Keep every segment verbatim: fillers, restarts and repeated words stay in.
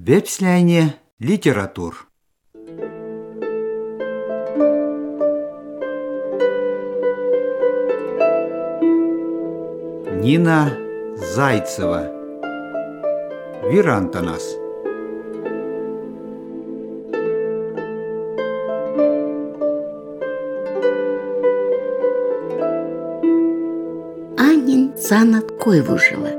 Вепсляйне литератур. Нина Зайцева. Вирантанас. Анин санат койвужила.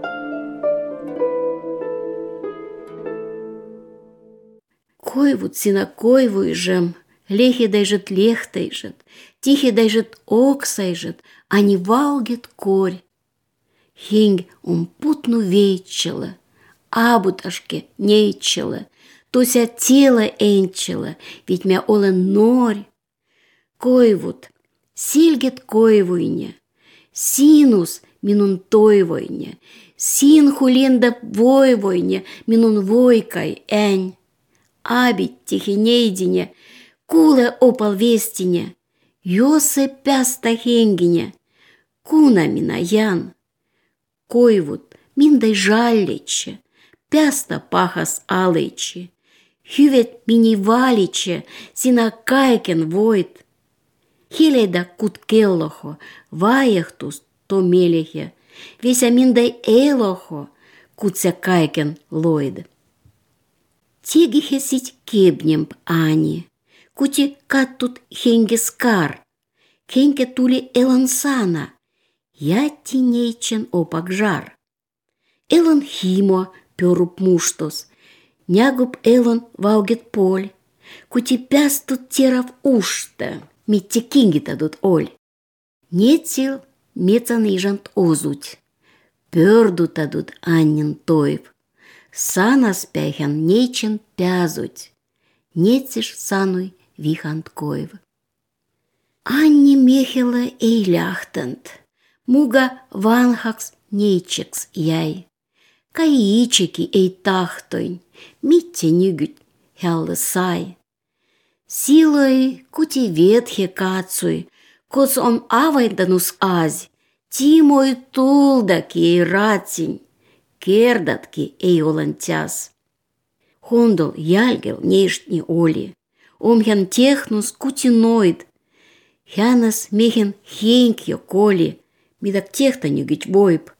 Койвут сина койвуйжем, лехи дайжет лехтайжет, тихи дайжет оксайжет, а не валгет корь. Хинг он путну вейчела, абуташке нейчела, тося тело энчела, ведь мя олен норь. Койвут, сильгет койвуйня, синус минун тойвойня, син хуленда войвойня, минун войкай энь. Абить тихинейдине, куле опал вестине, йосе пяста хенгине, куна мина ян. Койвут миндай жалличе, пяста пахас алыче, хювет мини валиче, сина кайкен войт. Хилейда кут келлохо, ваяхтус то мелехе, веся миндай элохо, кутся кайкен лойд. Тегихе сить кебнемп ани, кути каттут хенге скар, хенге тули элансана, я тинейчен опак жар. Элон химо пёруп муштос, нягуп элон ваугет поль, кути пястут терав ушта, митте кинги тадут оль. Нетил мецан ижант озуть, пёрду тадут аннин тойв. Санас пяхен нечен пязуть, нециш сануй вихант койв. Анни мехела ей ляхтант, муга ванхакс нейчекс яй. Каичики ей тахтойн, митте нюгють хяллы сай. Силой кути ветхе кацуй, коц он авайданус азь, тимой тулдак ей ратинь. Кердатки ей олантяс. Хондол яльгел нештни оли, омхян технус кутиноид, хянас мехен хенкьо коли, мидак техтанюгить войп.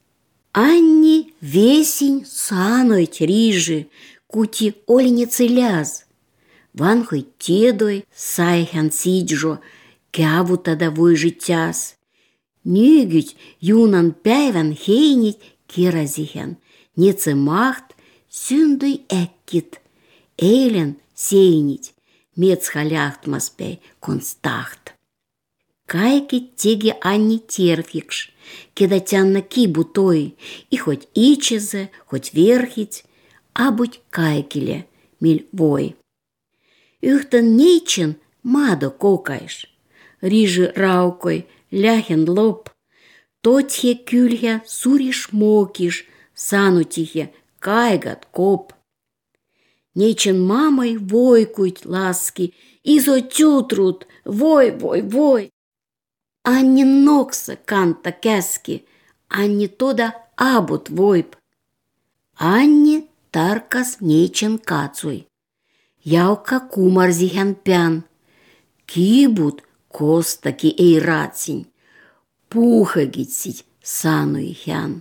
Анни весень санойт рижи, кути олиницы ляз. Ванхой тедой сайхян сиджо, кяву тада войжитяс. Нюгить юнан päivän хейнить керазихен, неце махт, сюндуй эккит, эйлен сейнить, мец халяхтмас пей констахт. Кайки теги анни терфикш, кедатянна кибу той, и хоть ичезе, хоть верхить, а будь кайкиле, миль вой. Юхтан нейчен мадо кокайш, рижи раукой, ляхен лоб, тотхе кюльхе суриш мокиш, санутихе кайгат коп. Нечен мамой войкуть ласки, изо тютрут, вой, вой, вой. Анни нокса канта кэски, анни тода абут войп. Анни таркас нечен кацуй. Яука кумарзихен пян. Кибут костаки ей рацинь. Пуха гитсить сануй хян.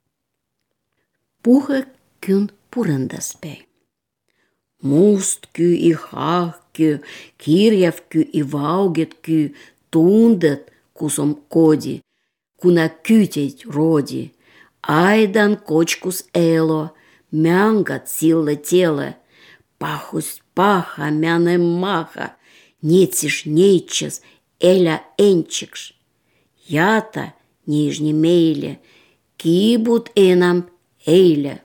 Пуха кюн пурендаспей. Мусткю и хахкю, кирьявкю и ваугеткю, тундет кусом коди, куна кютеть роди. Айдан кочкус эло, мянгат силла тело, пахус паха мяне маха, нециш нейчес, эля энчикш. Ята нижне мейле, кибут энам эйле.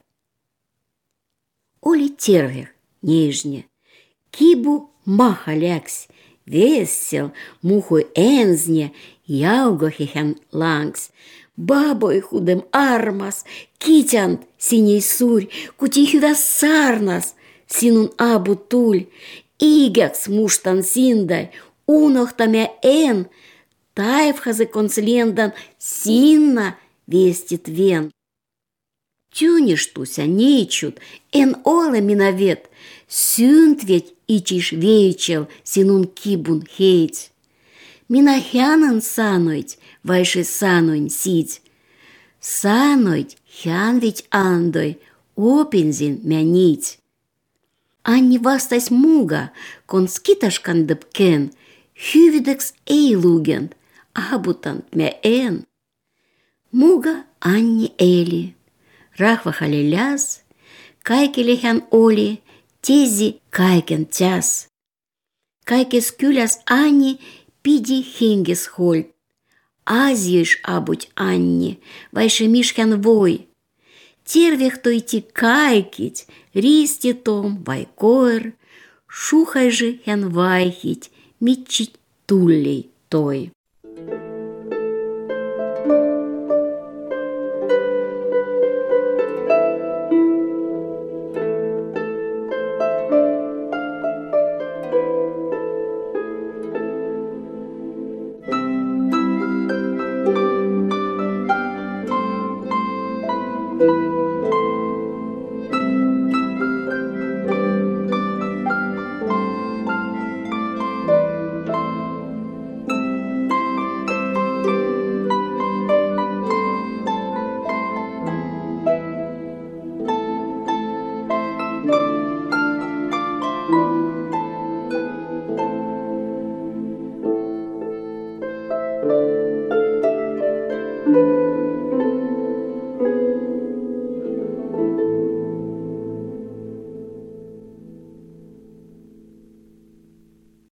Оли тервер нижне, кибу маха лякс, весел мухой энзне, яугохихен лангс, бабой худем армас, китянт синей сурь, кутихюда сарнас, синун абу туль, игякс муштан синдай, унохтамя эн, тайфхазе концлендан синна вестит вен. Тюништуся нечут, эн оле миновет, сюнт ведь ичиш вечел, синун кибун хейть. Минахянан саноить, вайши сануин сидь. Саноить хян ведь андой, опензин мянить. Анни вастась муга, кон скиташкан дыпкен, хювидекс эйлугент, абутант мя эн. Муга Анни эли. Рахва халиляс, кайкелехан оли, тези кайкен тяс. Кайкес кюляс Анни пиди хингес хольт. Азиеш абуть Анни, вайше мишхан вой. Тервех тойти кайкить, ристи том вайкоер, шухай же хен вайхить, митчить туллей той.